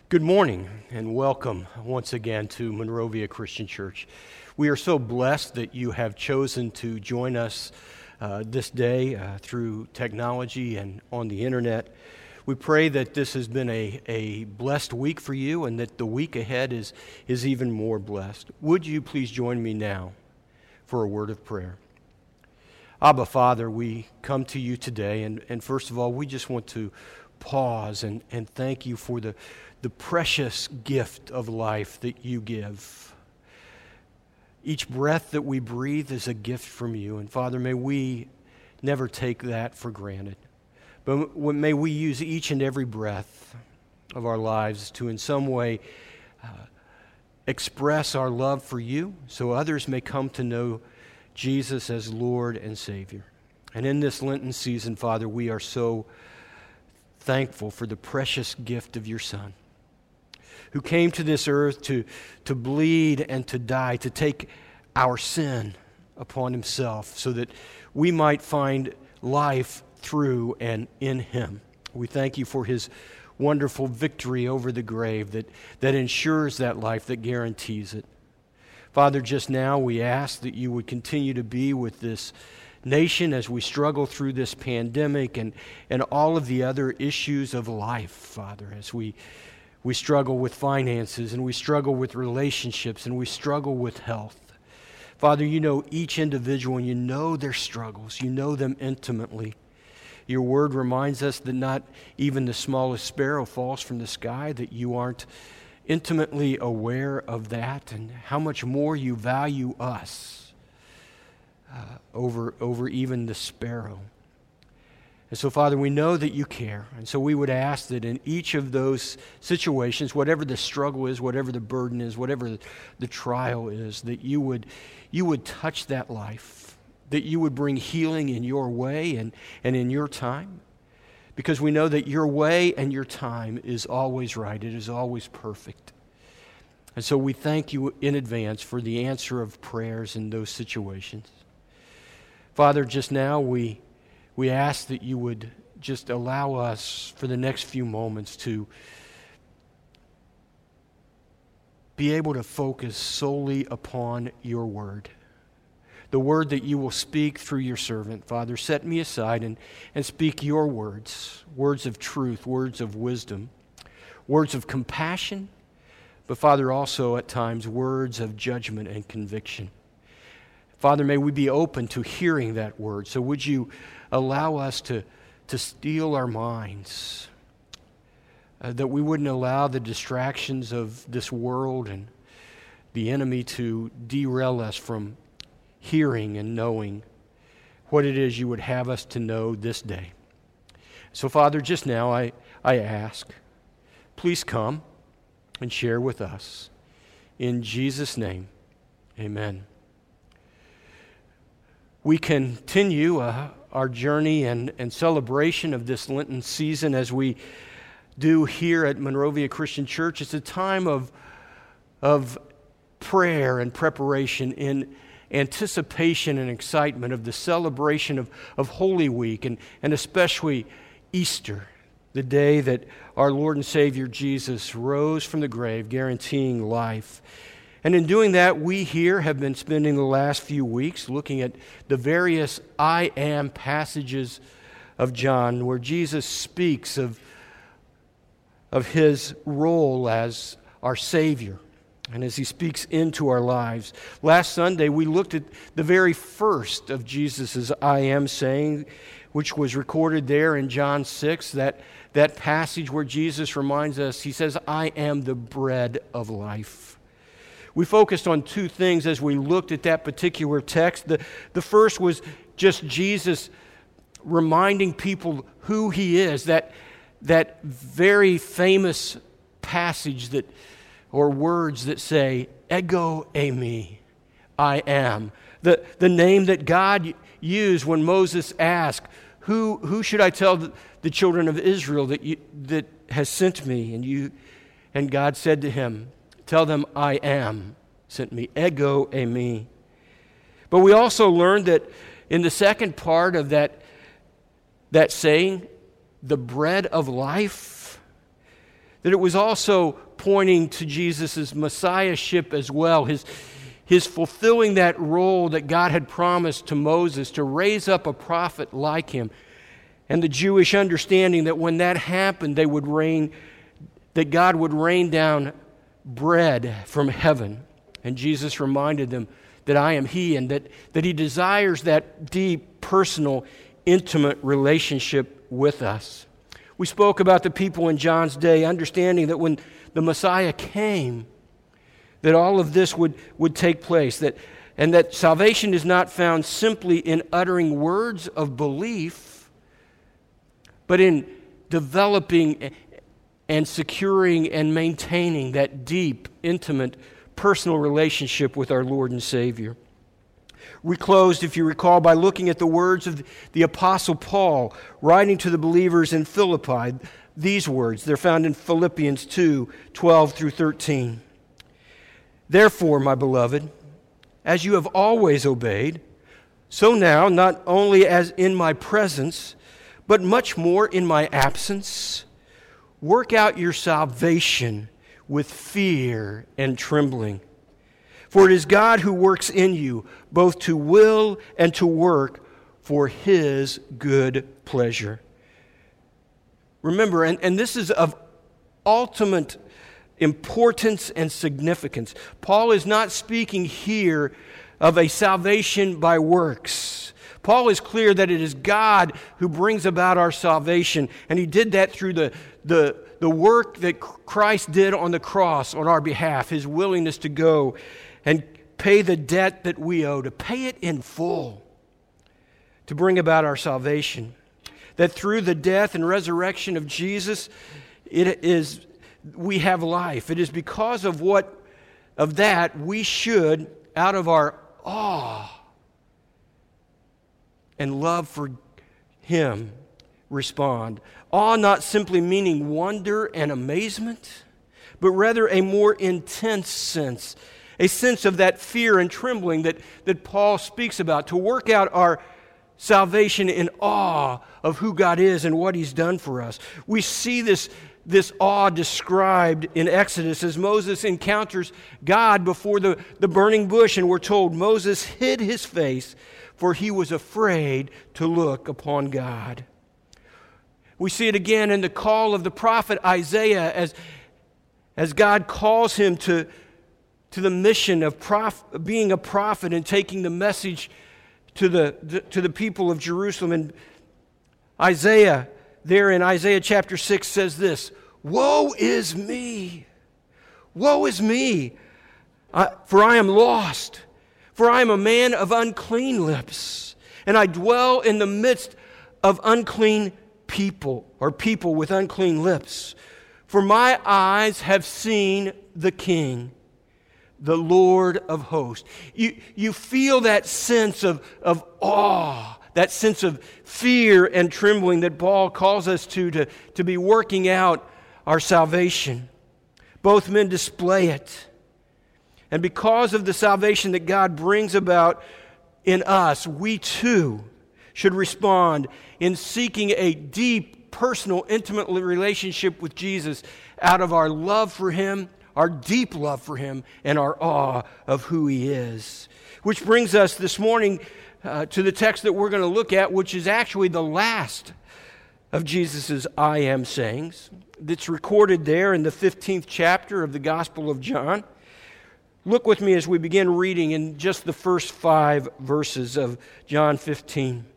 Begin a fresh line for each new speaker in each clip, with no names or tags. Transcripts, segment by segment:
Good morning and welcome once again to Monrovia Christian Church. We are so blessed that you have chosen to join us this day through technology and on the internet. We pray that this has been a blessed week for you and that the week ahead is even more blessed. Would you please join me now for a word of prayer? Abba, Father, we come to you today, and first of all, we just want to pause and thank you for the precious gift of life that you give. Each breath that we breathe is a gift from you, and Father, may we never take that for granted. But may we use each and every breath of our lives to in some way express our love for you so others may come to know Jesus as Lord and Savior. And in this Lenten season, Father, we are so thankful for the precious gift of your Son, who came to this earth to bleed and to die, to take our sin upon himself so that we might find life through and in him. We thank you for his wonderful victory over the grave that ensures that life, that guarantees it. Father, just now we ask that you would continue to be with this nation as we struggle through this pandemic and all of the other issues of life, Father, as we struggle with finances and we struggle with relationships and we struggle with health. Father, you know each individual and you know their struggles. You know them intimately. Your word reminds us that not even the smallest sparrow falls from the sky, that you aren't intimately aware of that, and how much more you value us over even the sparrow. And so, Father, we know that you care. And so we would ask that in each of those situations, whatever the struggle is, whatever the burden is, whatever the trial is, that you would touch that life, that you would bring healing in your way and in your time. Because we know that your way and your time is always right. It is always perfect. And so we thank you in advance for the answer of prayers in those situations. Father, just now we ask that you would just allow us for the next few moments to be able to focus solely upon your word. The word that you will speak through your servant. Father, set me aside and speak your words, words of truth, words of wisdom, words of compassion, but Father, also at times words of judgment and conviction. Father, may we be open to hearing that word. So would you allow us to steel our minds, that we wouldn't allow the distractions of this world and the enemy to derail us from hearing and knowing what it is you would have us to know this day. So, Father, just now I ask, please come and share with us. In Jesus' name, amen. We continue our journey and celebration of this Lenten season as we do here at Monrovia Christian Church. It's a time of prayer and preparation in anticipation and excitement of the celebration of Holy Week and especially Easter, the day that our Lord and Savior Jesus rose from the grave, guaranteeing life. And in doing that, we here have been spending the last few weeks looking at the various I am passages of John where Jesus speaks of his role as our Savior and as he speaks into our lives. Last Sunday, we looked at the very first of Jesus' I am saying, which was recorded there in John 6, that passage where Jesus reminds us, he says, I am the bread of life. We focused on two things as we looked at that particular text. The first was just Jesus reminding people who he is, that very famous passage or words that say, ego eimi, I am. The name that God used when Moses asked, who should I tell the children of Israel that has sent me? And God said to him, tell them I am sent me, ego eimi. But we also learned that in the second part of that saying, the bread of life, that it was also pointing to Jesus' messiahship as well, his fulfilling that role that God had promised to Moses to raise up a prophet like him, and the Jewish understanding that when that happened, that God would rain down bread from heaven. And Jesus reminded them that I am He, and that He desires that deep, personal, intimate relationship with us. We spoke about the people in John's day, understanding that when the Messiah came, that all of this would take place, and that salvation is not found simply in uttering words of belief, but in developing and securing and maintaining that deep, intimate, personal relationship with our Lord and Savior. We closed, if you recall, by looking at the words of the Apostle Paul writing to the believers in Philippi. These words, they're found in Philippians 2:12 through 13. Therefore, my beloved, as you have always obeyed, so now, not only as in my presence, but much more in my absence, work out your salvation with fear and trembling. For it is God who works in you, both to will and to work for His good pleasure. Remember, and this is of ultimate importance and significance. Paul is not speaking here of a salvation by works. Paul is clear that it is God who brings about our salvation, and He did that through the work that Christ did on the cross on our behalf, His willingness to go and pay the debt that we owe, to pay it in full, to bring about our salvation. That through the death and resurrection of Jesus, we have life. It is because of that we should, out of our awe and love for Him, respond. Awe not simply meaning wonder and amazement, but rather a more intense sense, a sense of that fear and trembling that Paul speaks about, to work out our salvation in awe of who God is and what He's done for us. We see this awe described in Exodus as Moses encounters God before the burning bush, and we're told Moses hid his face, for he was afraid to look upon God. We see it again in the call of the prophet Isaiah as God calls him to the mission of being a prophet and taking the message to the people of Jerusalem. And Isaiah, there in Isaiah chapter 6, says this, "Woe is me! Woe is me! For I am lost, for I am a man of unclean lips, and I dwell in the midst of unclean people," or people with unclean lips. "For my eyes have seen the King, the Lord of hosts." You feel that sense of awe, that sense of fear and trembling that Paul calls us to be working out our salvation. Both men display it. And because of the salvation that God brings about in us, we too should respond in seeking a deep, personal, intimate relationship with Jesus out of our love for Him, our deep love for Him, and our awe of who He is. Which brings us this morning to the text that we're going to look at, which is actually the last of Jesus' I am sayings. That's recorded there in the 15th chapter of the Gospel of John. Look with me as we begin reading in just the first 5 verses of John 15.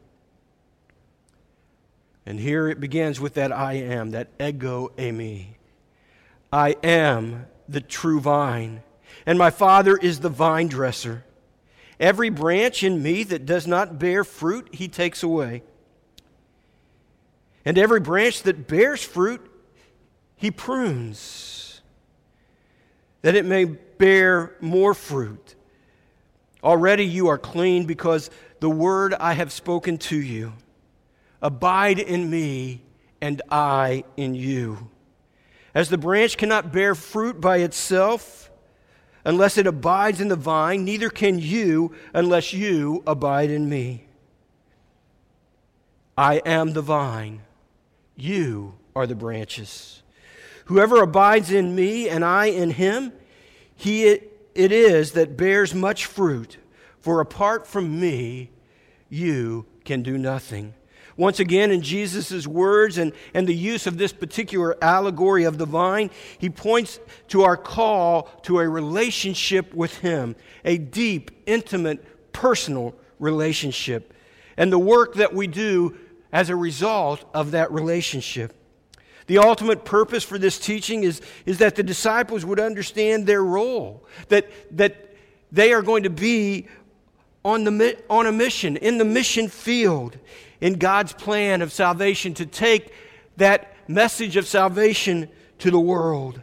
And here it begins with that I am, that ego eimi. I am the true vine, and my Father is the vine dresser. Every branch in me that does not bear fruit, He takes away. And every branch that bears fruit, He prunes, that it may bear more fruit. Already you are clean because the word I have spoken to you. Abide in me, and I in you. As the branch cannot bear fruit by itself unless it abides in the vine, neither can you unless you abide in me. I am the vine. You are the branches. Whoever abides in me and I in him, it is that bears much fruit. For apart from me, you can do nothing. Once again, in Jesus' words and the use of this particular allegory of the vine, he points to our call to a relationship with him, a deep, intimate, personal relationship, and the work that we do as a result of that relationship. The ultimate purpose for this teaching is that the disciples would understand their role, that they are going to be on a mission, in the mission field, in God's plan of salvation, to take that message of salvation to the world.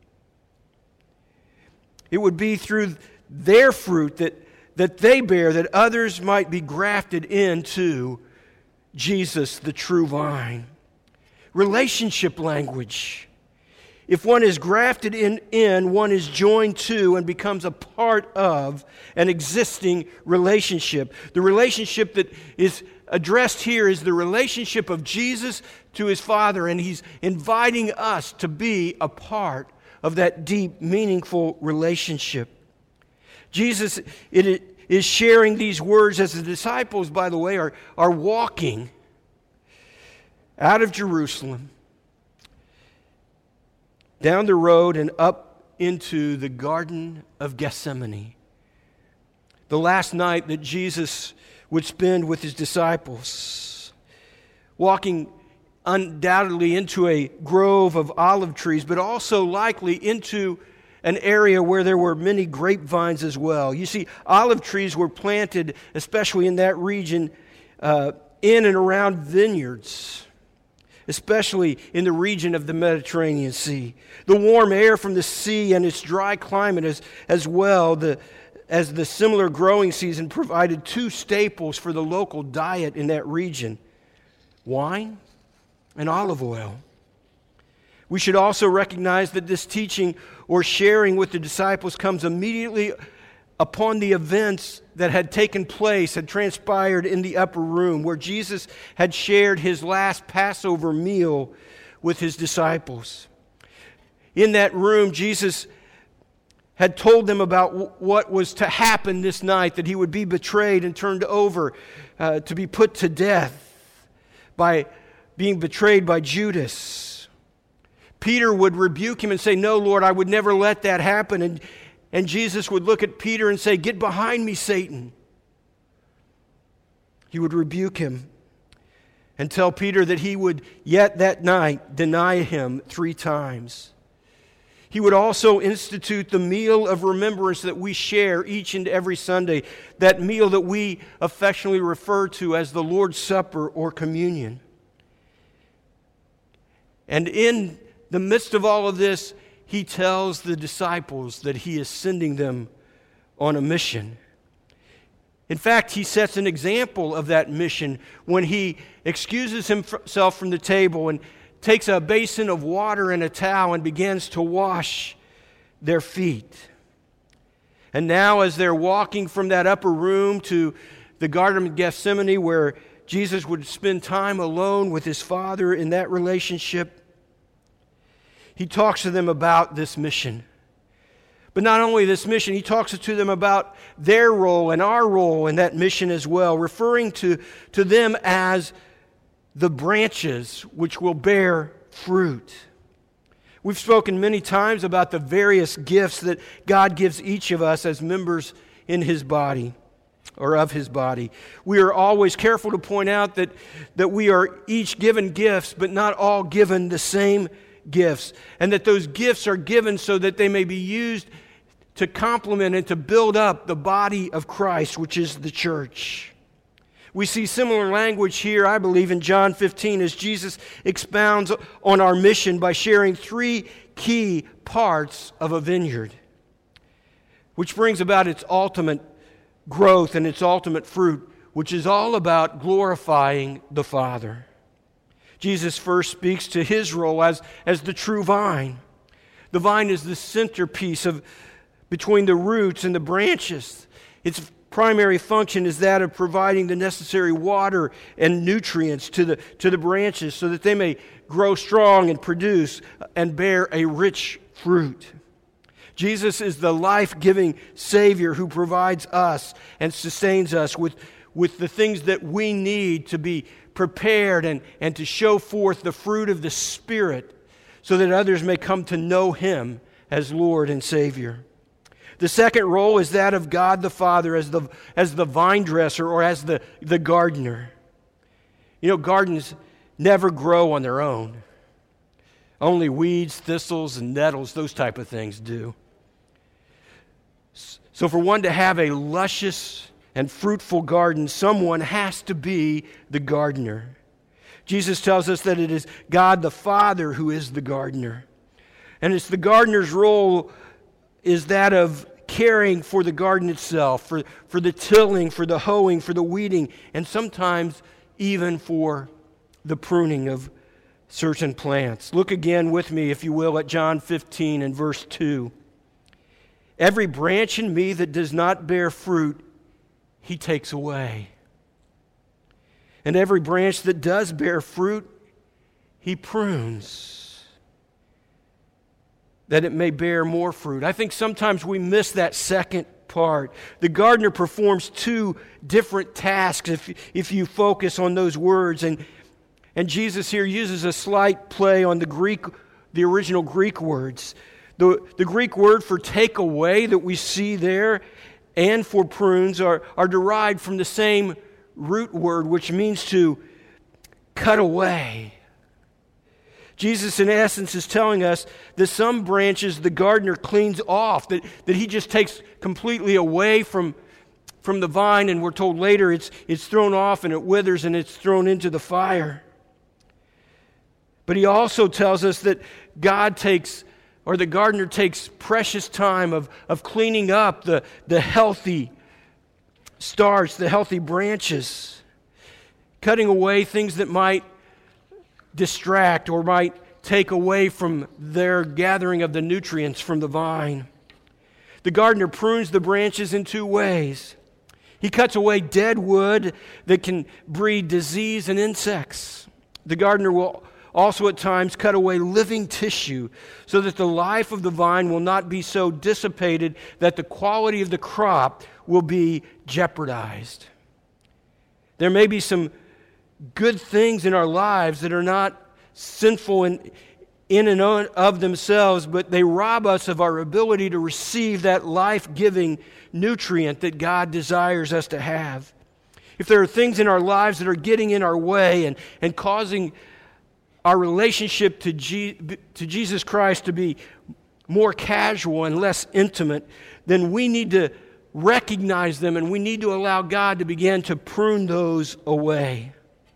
It would be through their fruit that they bear that others might be grafted into Jesus, the true vine. Relationship language. If one is grafted in, one is joined to and becomes a part of an existing relationship. The relationship that is addressed here is the relationship of Jesus to his Father, and he's inviting us to be a part of that deep, meaningful relationship. Jesus is sharing these words as the disciples, by the way, are walking out of Jerusalem, down the road and up into the Garden of Gethsemane. The last night that Jesus would spend with his disciples, walking undoubtedly into a grove of olive trees, but also likely into an area where there were many grapevines as well. You see, olive trees were planted, especially in that region, in and around vineyards, especially in the region of the Mediterranean Sea. The warm air from the sea and its dry climate as well, as the similar growing season provided two staples for the local diet in that region: wine and olive oil. We should also recognize that this teaching or sharing with the disciples comes immediately upon the events that had taken place, had transpired in the upper room, where Jesus had shared his last Passover meal with his disciples. In that room, Jesus had told them about what was to happen this night, that he would be betrayed and turned over to be put to death by being betrayed by Judas. Peter would rebuke him and say, "No, Lord, I would never let that happen." And Jesus would look at Peter and say, "Get behind me, Satan." He would rebuke him and tell Peter that he would yet that night deny him 3 times. He would also institute the meal of remembrance that we share each and every Sunday, that meal that we affectionately refer to as the Lord's Supper or communion. And in the midst of all of this, he tells the disciples that he is sending them on a mission. In fact, he sets an example of that mission when he excuses himself from the table and takes a basin of water and a towel and begins to wash their feet. And now, as they're walking from that upper room to the Garden of Gethsemane, where Jesus would spend time alone with his Father in that relationship, he talks to them about this mission. But not only this mission, he talks to them about their role and our role in that mission as well, referring to them as the branches which will bear fruit. We've spoken many times about the various gifts that God gives each of us as members in his body, or of his body. We are always careful to point out that we are each given gifts, but not all given the same gifts, and that those gifts are given so that they may be used to complement and to build up the body of Christ, which is the church. We see similar language here, I believe, in John 15 as Jesus expounds on our mission by sharing 3 key parts of a vineyard, which brings about its ultimate growth and its ultimate fruit, which is all about glorifying the Father. Jesus first speaks to his role as the true vine. The vine is the centerpiece between the roots and the branches. Its primary function is that of providing the necessary water and nutrients to the branches so that they may grow strong and produce and bear a rich fruit. Jesus is the life-giving Savior who provides us and sustains us with the things that we need to be prepared and to show forth the fruit of the Spirit so that others may come to know Him as Lord and Savior. The second role is that of God the Father as the vine dresser or as the gardener. You know, gardens never grow on their own. Only weeds, thistles, and nettles, those type of things do. So for one to have a luscious and fruitful garden, someone has to be the gardener. Jesus tells us that it is God the Father who is the gardener. And it's the gardener's role is that of caring for the garden itself, for the tilling, for the hoeing, for the weeding, and sometimes even for the pruning of certain plants. Look again with me, if you will, at John 15 and verse 2. Every branch in me that does not bear fruit, He takes away. And every branch that does bear fruit, He prunes, that it may bear more fruit. I think sometimes we miss that second part. The gardener performs two different tasks if you focus on those words. And Jesus here uses a slight play on the original Greek words. The Greek word for take away that we see there and for prunes are derived from the same root word, which means to cut away. Jesus, in essence, is telling us that some branches the gardener cleans off, that He just takes completely away from the vine, and we're told later it's thrown off and it withers and it's thrown into the fire. But He also tells us that the gardener takes precious time of cleaning up the healthy starts, the healthy branches, cutting away things that might distract or might take away from their gathering of the nutrients from the vine. The gardener prunes the branches in two ways. He cuts away dead wood that can breed disease and insects. The gardener will also at times cut away living tissue so that the life of the vine will not be so dissipated that the quality of the crop will be jeopardized. There may be some good things in our lives that are not sinful in and of themselves, but they rob us of our ability to receive that life-giving nutrient that God desires us to have. If there are things in our lives that are getting in our way and causing our relationship to Jesus Christ to be more casual and less intimate, then we need to recognize them and we need to allow God to begin to prune those away.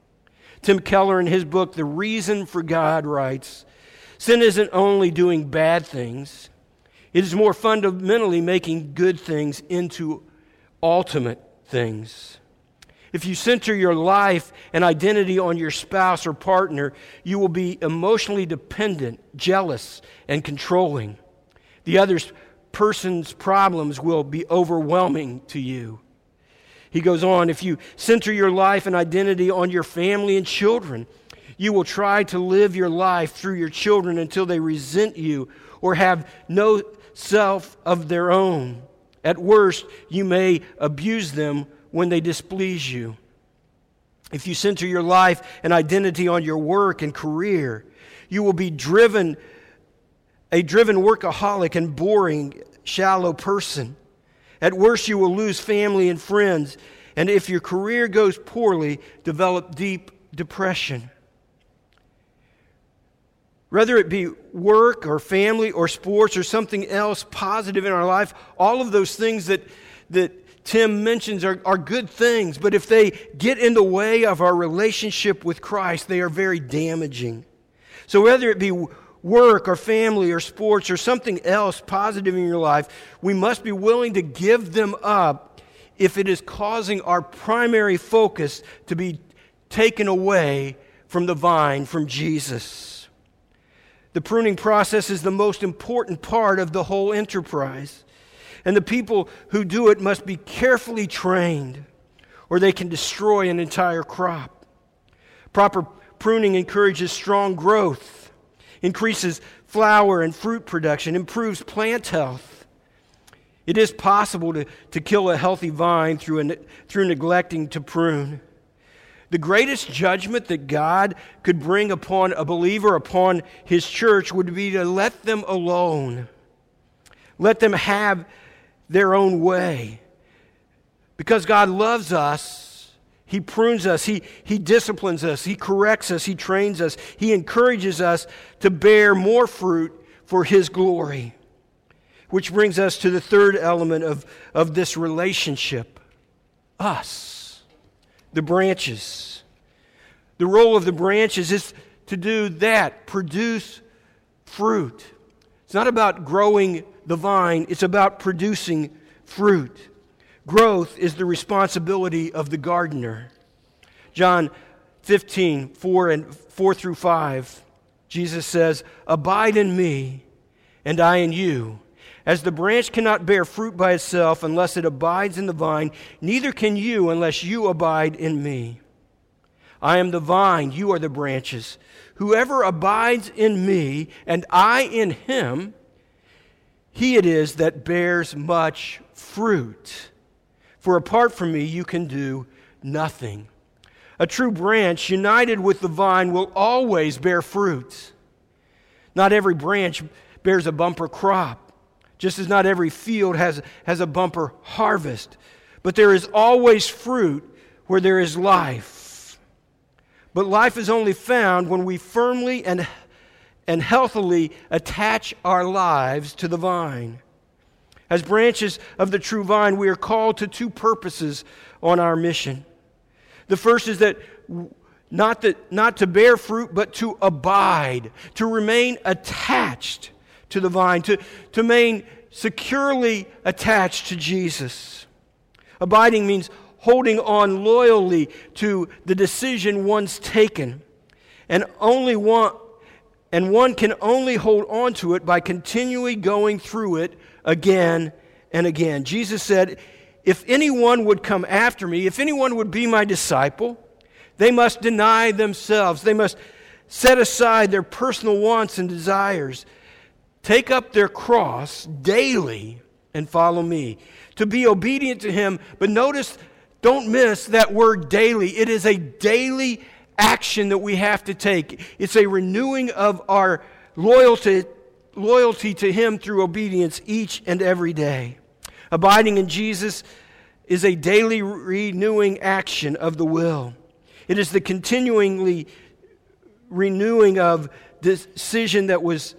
Tim Keller, in his book, The Reason for God, writes, sin isn't only doing bad things, it is more fundamentally making good things into ultimate things. If you center your life and identity on your spouse or partner, you will be emotionally dependent, jealous, and controlling. The other person's problems will be overwhelming to you. He goes on, if you center your life and identity on your family and children, you will try to live your life through your children until they resent you or have no self of their own. At worst, you may abuse them when they displease you. If you center your life and identity on your work and career, you will be a driven workaholic and boring, shallow person. At worst, you will lose family and friends, and if your career goes poorly, develop deep depression. Whether it be work or family or sports or something else positive in our life, all of those things that Tim mentions are good things, but if they get in the way of our relationship with Christ, they are very damaging. So whether it be work or family or sports or something else positive in your life, we must be willing to give them up if it is causing our primary focus to be taken away from the vine, from Jesus. The pruning process is the most important part of the whole enterprise. And the people who do it must be carefully trained, or they can destroy an entire crop. Proper pruning encourages strong growth, increases flower and fruit production, improves plant health. It is possible to kill a healthy vine through neglecting to prune. The greatest judgment that God could bring upon a believer, upon his church, would be to let them alone. Let them have their own way. Because God loves us, He prunes us, He disciplines us, He corrects us, He trains us, He encourages us to bear more fruit for His glory. Which brings us to the third element of this relationship. Us, the branches. The role of the branches is to do that, produce fruit. It's not about growing the vine, it's about producing fruit. Growth is the responsibility of the gardener. John 15, 4 through 5, Jesus says, "Abide in me, and I in you. As the branch cannot bear fruit by itself unless it abides in the vine, neither can you unless you abide in me. I am the vine, you are the branches. Whoever abides in me, and I in him, he it is that bears much fruit. For apart from me, you can do nothing." A true branch united with the vine will always bear fruit. Not every branch bears a bumper crop, just as not every field has a bumper harvest. But there is always fruit where there is life. But life is only found when we firmly and healthily attach our lives to the vine. As branches of the true vine, we are called to two purposes on our mission. The first is that not to bear fruit, but to abide, to remain attached to the vine, to remain securely attached to Jesus. Abiding means holding on loyally to the decision once taken, and one can only hold on to it by continually going through it again and again. Jesus said, "If anyone would come after me, if anyone would be my disciple, they must deny themselves. They must set aside their personal wants and desires, take up their cross daily, and follow me." To be obedient to Him, but notice, don't miss that word daily. It is a daily action that we have to take. It's a renewing of our loyalty to Him through obedience each and every day. Abiding in Jesus is a daily renewing action of the will. It is the continually renewing of decision that was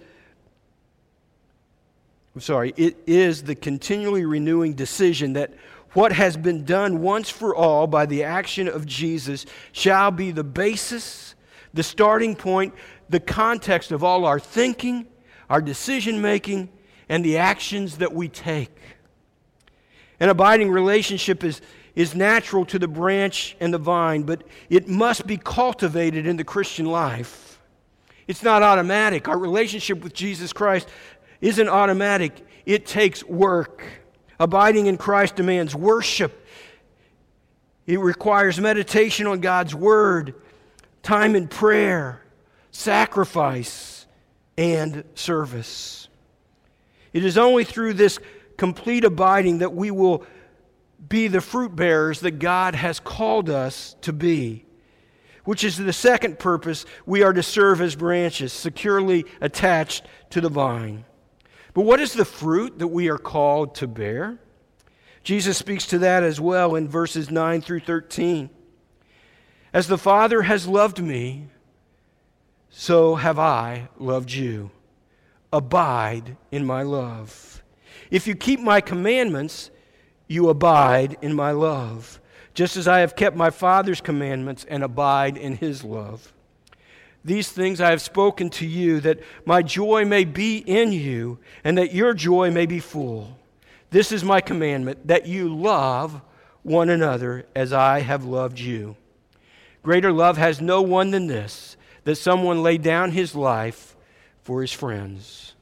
it is the continually renewing decision that what has been done once for all by the action of Jesus shall be the basis, the starting point, the context of all our thinking, our decision-making, and the actions that we take. An abiding relationship is natural to the branch and the vine, but it must be cultivated in the Christian life. It's not automatic. Our relationship with Jesus Christ isn't automatic. It takes work. Abiding in Christ demands worship. It requires meditation on God's Word, time in prayer, sacrifice, and service. It is only through this complete abiding that we will be the fruit bearers that God has called us to be, which is the second purpose. We are to serve as branches, securely attached to the vine. But what is the fruit that we are called to bear? Jesus speaks to that as well in verses 9 through 13. "As the Father has loved me, so have I loved you. Abide in my love. If you keep my commandments, you abide in my love, just as I have kept my Father's commandments and abide in His love. These things I have spoken to you, that my joy may be in you, and that your joy may be full. This is my commandment, that you love one another as I have loved you. Greater love has no one than this, that someone lay down his life for his friends."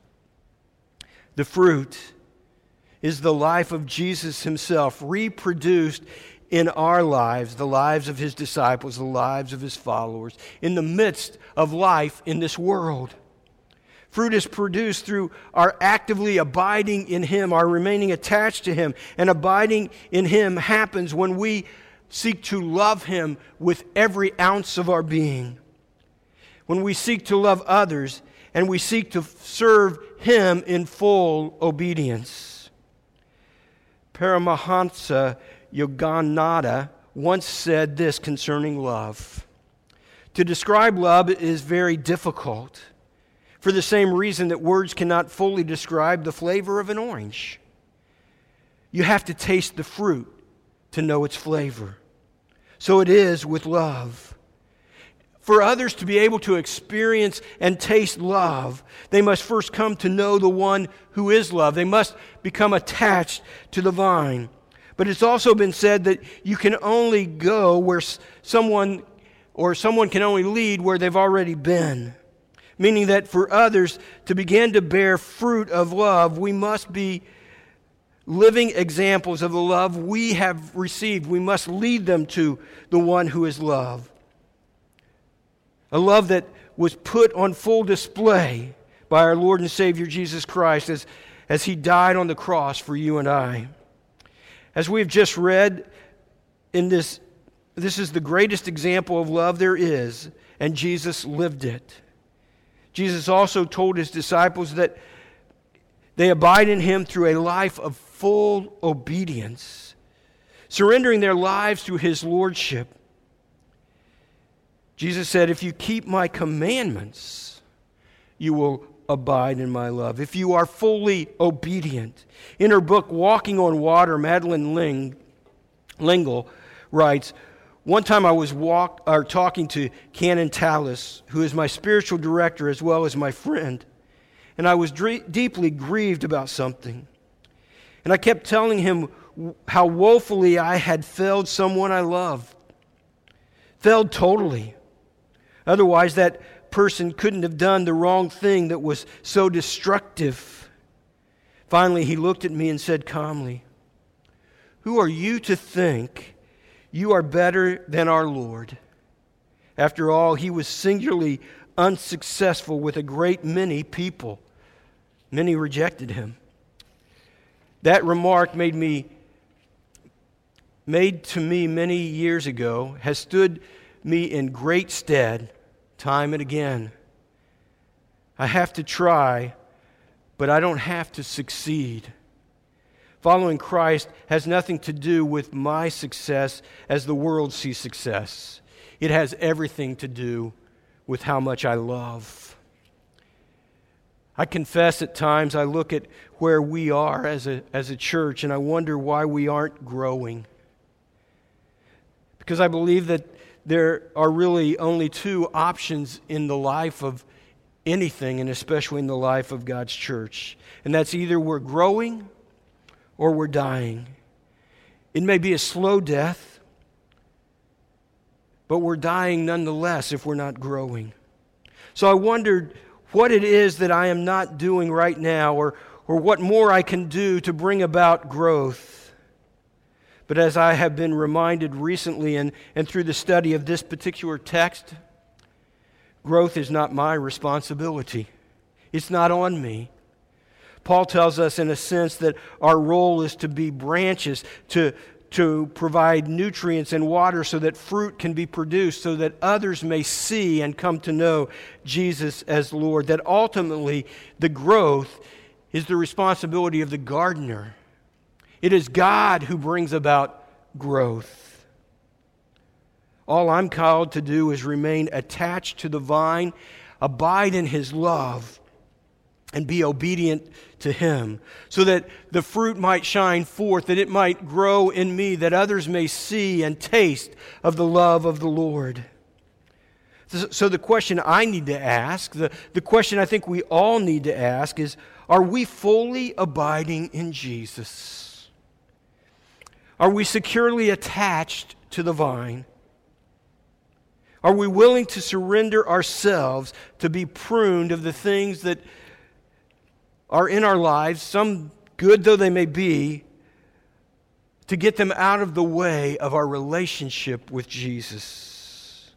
The fruit is the life of Jesus Himself, reproduced in our lives, the lives of His disciples, the lives of His followers, in the midst of life in this world. Fruit is produced through our actively abiding in Him, our remaining attached to Him. And abiding in Him happens when we seek to love Him with every ounce of our being. When we seek to love others and we seek to serve Him in full obedience. Paramahansa Yogananda once said this concerning love: to describe love is very difficult, for the same reason that words cannot fully describe the flavor of an orange. You have to taste the fruit to know its flavor. So it is with love. For others to be able to experience and taste love, they must first come to know the one who is love. They must become attached to the vine. But it's also been said that you can only go where someone can only lead where they've already been. Meaning that for others to begin to bear fruit of love, we must be living examples of the love we have received. We must lead them to the one who is love. A love that was put on full display by our Lord and Savior Jesus Christ as He died on the cross for you and I. As we've just read in this is the greatest example of love there is, and Jesus lived it. Jesus also told His disciples that they abide in Him through a life of full obedience, surrendering their lives to His lordship. Jesus said, if you keep my commandments, you will abide in my love. If you are fully obedient. In her book, Walking on Water, Madeleine L'Engle writes, one time I was talking to Canon Tallis, who is my spiritual director as well as my friend, and I was deeply grieved about something. And I kept telling him how woefully I had failed someone I loved. Failed totally. Otherwise, that person couldn't have done the wrong thing that was so destructive. Finally, he looked at me and said calmly, "Who are you to think you are better than our Lord? After all, He was singularly unsuccessful with a great many people. Many rejected Him." That remark made to me many years ago has stood me in great stead time and again. I have to try, but I don't have to succeed. Following Christ has nothing to do with my success as the world sees success. It has everything to do with how much I love. I confess at times I look at where we are as a church and I wonder why we aren't growing. Because I believe that there are really only two options in the life of anything, and especially in the life of God's church. And that's either we're growing or we're dying. It may be a slow death, but we're dying nonetheless if we're not growing. So I wondered what it is that I am not doing right now, or what more I can do to bring about growth. But as I have been reminded recently and through the study of this particular text, growth is not my responsibility. It's not on me. Paul tells us in a sense that our role is to be branches, to provide nutrients and water so that fruit can be produced, so that others may see and come to know Jesus as Lord. That ultimately the growth is the responsibility of the gardener. It is God who brings about growth. All I'm called to do is remain attached to the vine, abide in His love, and be obedient to Him, so that the fruit might shine forth, that it might grow in me, that others may see and taste of the love of the Lord. So the question I need to ask, the question I think we all need to ask is, are we fully abiding in Jesus? Are we securely attached to the vine? Are we willing to surrender ourselves to be pruned of the things that are in our lives, some good though they may be, to get them out of the way of our relationship with Jesus.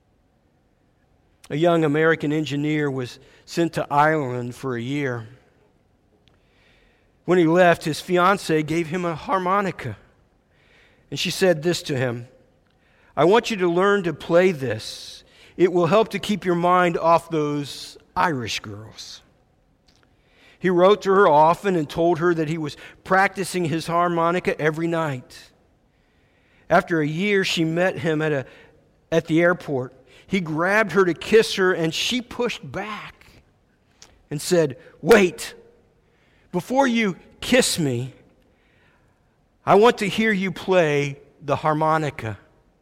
A young American engineer was sent to Ireland for a year. When he left, his fiancée gave him a harmonica. And she said this to him, "I want you to learn to play this. It will help to keep your mind off those Irish girls." He wrote to her often and told her that he was practicing his harmonica every night. After a year, she met him at the airport. He grabbed her to kiss her, and she pushed back and said, "Wait, before you kiss me, I want to hear you play the harmonica."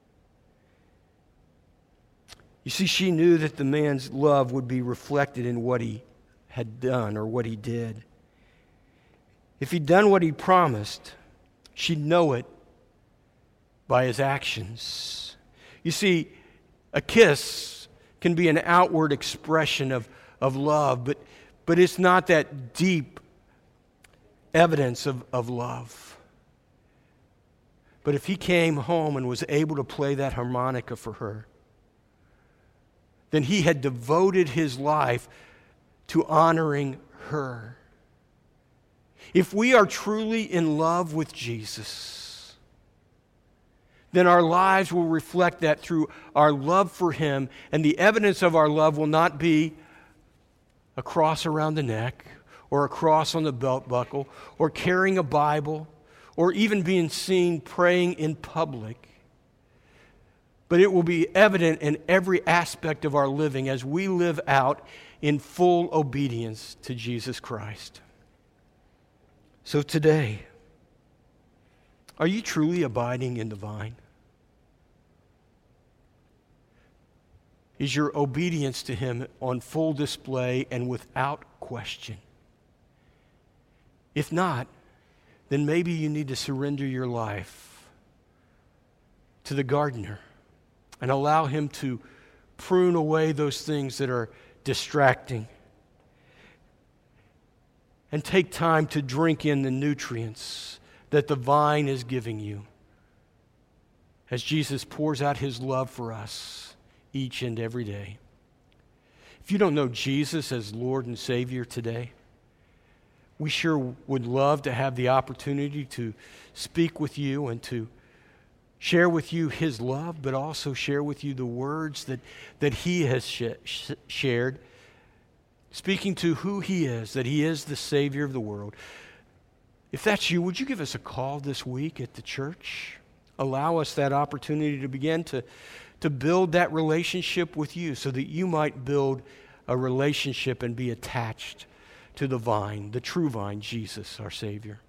You see, she knew that the man's love would be reflected in what he had done or what he did. If he'd done what he promised, she'd know it by his actions. You see, a kiss can be an outward expression of love, but it's not that deep evidence of love. But if he came home and was able to play that harmonica for her, then he had devoted his life to honoring her. If we are truly in love with Jesus, then our lives will reflect that through our love for him, and the evidence of our love will not be a cross around the neck, or a cross on the belt buckle, or carrying a Bible, or even being seen praying in public. But it will be evident in every aspect of our living as we live out in full obedience to Jesus Christ. So today, are you truly abiding in the vine? Is your obedience to him on full display and without question? If not, then maybe you need to surrender your life to the gardener and allow him to prune away those things that are distracting. And take time to drink in the nutrients that the vine is giving you as Jesus pours out his love for us each and every day. If you don't know Jesus as Lord and Savior today, we sure would love to have the opportunity to speak with you and to share with you his love, but also share with you the words that he has shared, speaking to who he is, that he is the Savior of the world. If that's you, would you give us a call this week at the church? Allow us that opportunity to begin to build that relationship with you so that you might build a relationship and be attached to the vine, the true vine, Jesus, our Savior.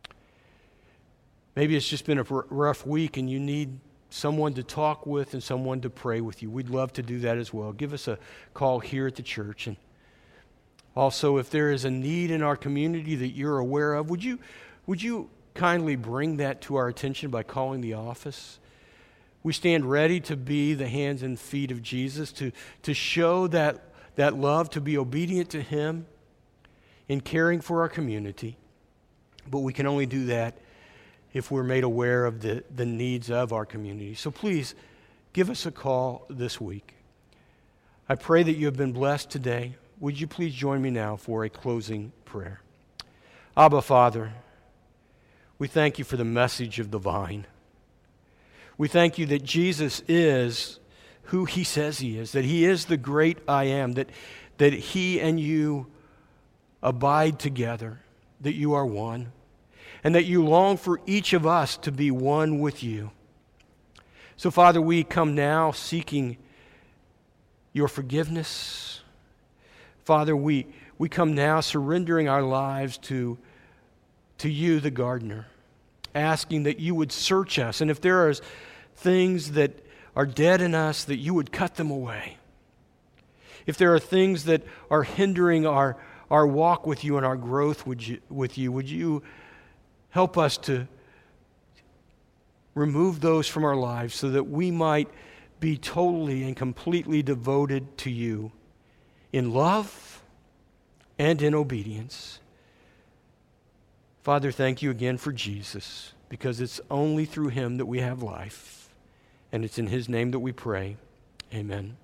Maybe it's just been a rough week and you need someone to talk with and someone to pray with you. We'd love to do that as well. Give us a call here at the church. And also, if there is a need in our community that you're aware of, would you kindly bring that to our attention by calling the office? We stand ready to be the hands and feet of Jesus, to show that love, to be obedient to him in caring for our community. But we can only do that if we're made aware of the needs of our community. So please, give us a call this week. I pray that you have been blessed today. Would you please join me now for a closing prayer? Abba, Father, we thank you for the message of the vine. We thank you that Jesus is who he says he is, that he is the great I am, that he and you abide together, that you are one, and that you long for each of us to be one with you. So, Father, we come now seeking your forgiveness. Father, we come now surrendering our lives to you, the gardener, asking that you would search us, and if there are things that are dead in us, that you would cut them away. If there are things that are hindering our walk with you and our growth with you, would you help us to remove those from our lives so that we might be totally and completely devoted to you in love and in obedience. Father, thank you again for Jesus, because it's only through him that we have life. And it's in his name that we pray. Amen.